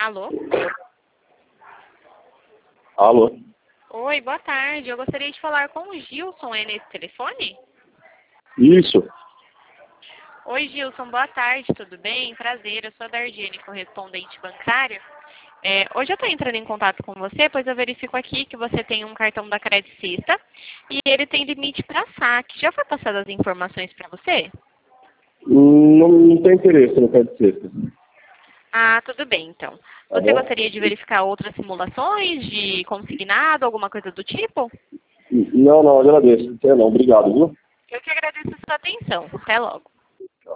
Alô? Alô? Oi, boa tarde. Eu gostaria de falar com o Gilson, é nesse telefone? Isso. Oi, Gilson, boa tarde, tudo bem? Prazer, eu sou a Dardiane, correspondente bancária. Hoje eu estou entrando em contato com você, pois eu verifico aqui que você tem um cartão da Credicista e ele tem limite para saque. Já foi passadas as informações para você? Não tem interesse no pé de cesta. Ah, tudo bem, então. Tá Você bom? gostaria de verificar outras simulações de consignado, alguma coisa do tipo? Não, agradeço. Não, obrigado, viu? Eu que agradeço a sua atenção. Até logo.